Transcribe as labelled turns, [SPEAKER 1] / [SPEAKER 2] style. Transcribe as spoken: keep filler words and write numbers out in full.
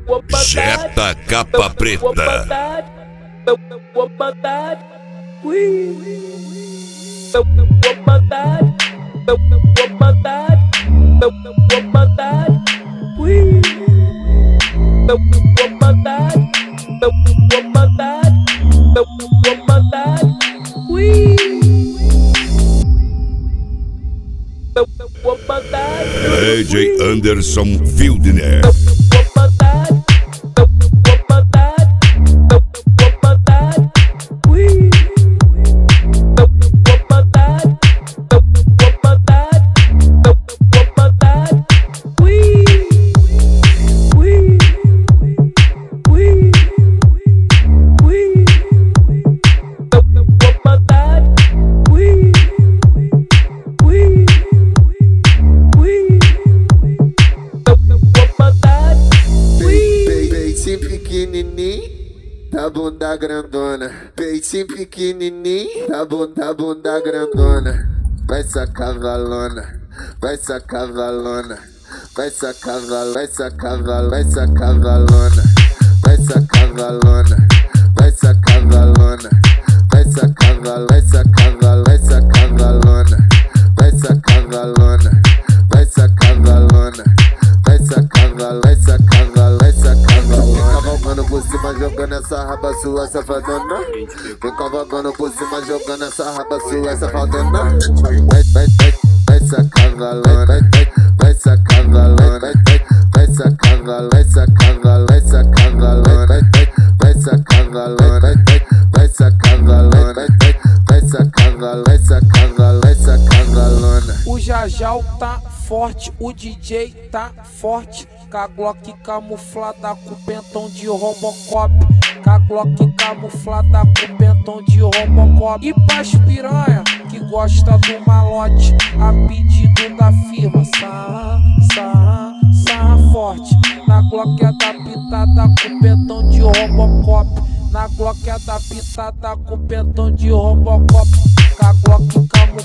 [SPEAKER 1] Jetta Capa Preta. D J Anderson Wildner.
[SPEAKER 2] Da bunda grandona, peitinho pequenininho, da bunda, bunda grandona. Vai sacar valona, vai sacar valona, vai sacar valona, vai sacar valona, vai sacar valona, vai sacar valona, vai sacar valona, vai sacar valona, vai sacar valona, vai sacar valona, vai sacar valona, vai sacar valona, vai sacar valona, vai sacar valona, vai sacar valona. Cavalgando por cima, jogando essa raba sua safadona. Vem cavalgando por cima, jogando essa raba sua safadona. Vai, vai, vai, vai sacar valona, vai, vai, vai sacar valona, vai, vai, vai sacar valona, vai sacar valona, vai sacar valona, vai, vai, vai sacar valona, vai, vai, vai sacar valona, vai, vai, vai sacar valona, vai sacar valona, vai sacar valona.
[SPEAKER 3] O Jajal tá forte, o D J tá forte. Com a Glock camuflada com pentão de Robocop. Com a Glock camuflada com pentão de Robocop. E pras piranha que gosta do malote, a pedido da firma, sarra, sarra, sarra forte. Na Glock é da pitada com pentão de Robocop. Na Glock é da pitada com pentão de Robocop. Com a Glock camuflada